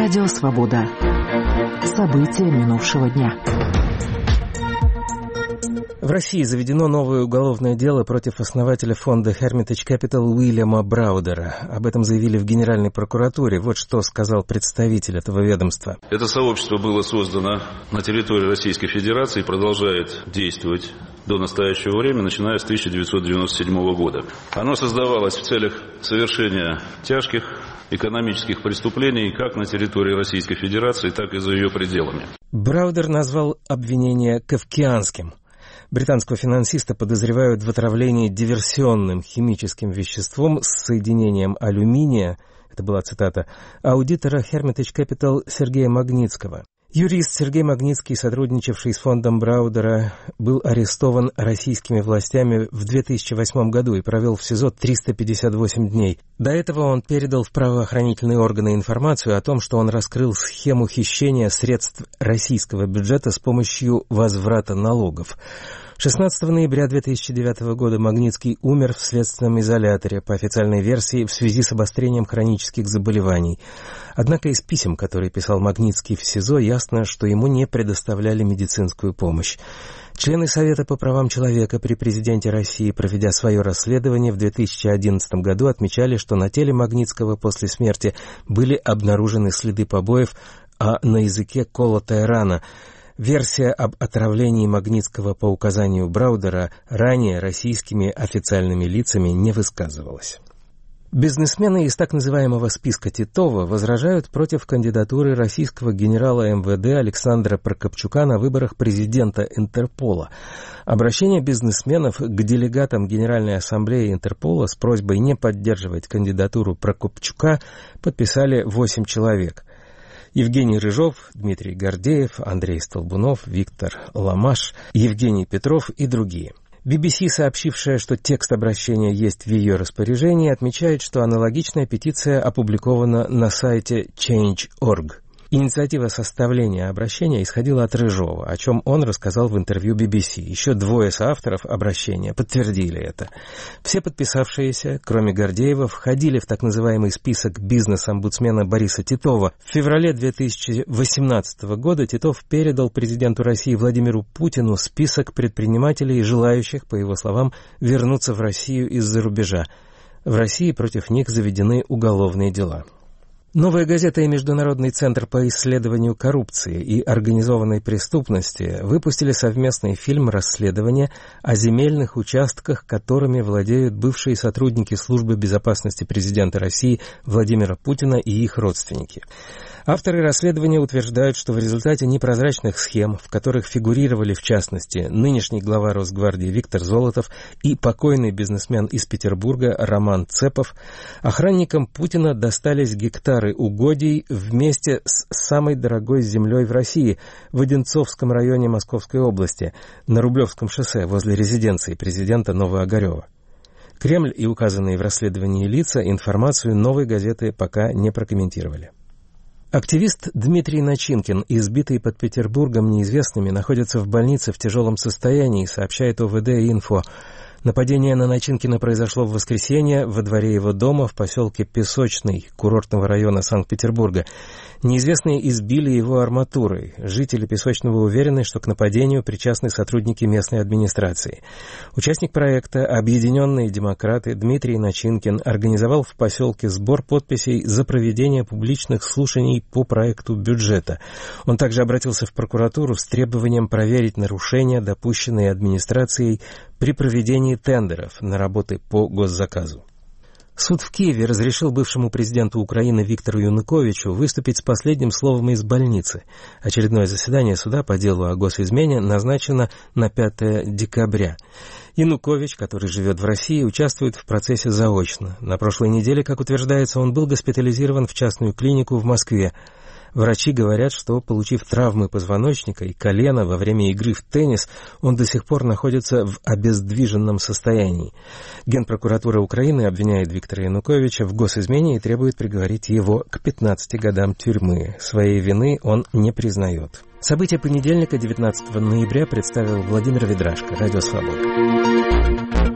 Радио «Свобода». События минувшего дня. В России заведено новое уголовное дело против основателя фонда Hermitage Capital Уильяма Браудера. Об этом заявили в Генеральной прокуратуре. Вот что сказал представитель этого ведомства. Это сообщество было создано на территории Российской Федерации и продолжает действовать до настоящего времени, начиная с 1997 года. Оно создавалось в целях совершения тяжких экономических преступлений как на территории Российской Федерации, так и за ее пределами. Браудер назвал обвинение кафкианским. Британского финансиста подозревают в отравлении диверсионным химическим веществом с соединением алюминия, это была цитата, аудитора Hermitage Capital Сергея Магнитского. Юрист Сергей Магнитский, сотрудничавший с фондом Браудера, был арестован российскими властями в 2008 году и провел в СИЗО 358 дней. До этого он передал в правоохранительные органы информацию о том, что он раскрыл схему хищения средств российского бюджета с помощью возврата налогов. 16 ноября 2009 года Магнитский умер в следственном изоляторе, по официальной версии, в связи с обострением хронических заболеваний. Однако из писем, которые писал Магнитский в СИЗО, ясно, что ему не предоставляли медицинскую помощь. Члены Совета по правам человека при президенте России, проведя свое расследование в 2011 году, отмечали, что на теле Магнитского после смерти были обнаружены следы побоев, а на языке колотая рана. Версия об отравлении Магнитского по указанию Браудера ранее российскими официальными лицами не высказывалась. Бизнесмены из так называемого списка Титова возражают против кандидатуры российского генерала МВД Александра Прокопчука на выборах президента Интерпола. Обращение бизнесменов к делегатам Генеральной Ассамблеи Интерпола с просьбой не поддерживать кандидатуру Прокопчука подписали 8 человек. Евгений Рыжов, Дмитрий Гордеев, Андрей Столбунов, Виктор Ламаш, Евгений Петров и другие. BBC, сообщившая, что текст обращения есть в ее распоряжении, отмечает, что аналогичная петиция опубликована на сайте Change.org. Инициатива составления обращения исходила от Рыжова, о чем он рассказал в интервью BBC. Еще 2 соавторов обращения подтвердили это. Все подписавшиеся, кроме Гордеева, входили в так называемый список бизнес-омбудсмена Бориса Титова. В феврале 2018 года Титов передал президенту России Владимиру Путину список предпринимателей, желающих, по его словам, вернуться в Россию из-за рубежа. В России против них заведены уголовные дела. «Новая газета» и Международный центр по исследованию коррупции и организованной преступности выпустили совместный фильм расследования о земельных участках, которыми владеют бывшие сотрудники Службы безопасности президента России Владимира Путина и их родственники. Авторы расследования утверждают, что в результате непрозрачных схем, в которых фигурировали, в частности, нынешний глава Росгвардии Виктор Золотов и покойный бизнесмен из Петербурга Роман Цепов, охранникам Путина достались гектары угодий вместе с самой дорогой землей в России в Одинцовском районе Московской области, на Рублевском шоссе возле резиденции президента Новоогарева. Кремль и указанные в расследовании лица информацию «Новой газеты» пока не прокомментировали. Активист Дмитрий Начинкин, избитый под Петербургом неизвестными, находится в больнице в тяжелом состоянии, сообщает ОВД-Инфо. Нападение на Начинкина произошло в воскресенье во дворе его дома в поселке Песочный курортного района Санкт-Петербурга. Неизвестные избили его арматурой. Жители Песочного уверены, что к нападению причастны сотрудники местной администрации. Участник проекта «Объединенные демократы» Дмитрий Начинкин организовал в поселке сбор подписей за проведение публичных слушаний по проекту бюджета. Он также обратился в прокуратуру с требованием проверить нарушения, допущенные администрацией при проведении тендеров на работы по госзаказу. Суд в Киеве разрешил бывшему президенту Украины Виктору Януковичу выступить с последним словом из больницы. Очередное заседание суда по делу о госизмене назначено на 5 декабря. Янукович, который живет в России, участвует в процессе заочно. На прошлой неделе, как утверждается, он был госпитализирован в частную клинику в Москве. Врачи говорят, что, получив травмы позвоночника и колена во время игры в теннис, он до сих пор находится в обездвиженном состоянии. Генпрокуратура Украины обвиняет Виктора Януковича в госизмене и требует приговорить его к 15 годам тюрьмы. Своей вины он не признает. События понедельника, 19 ноября, представил Владимир Ведрашко, Радио «Свобода».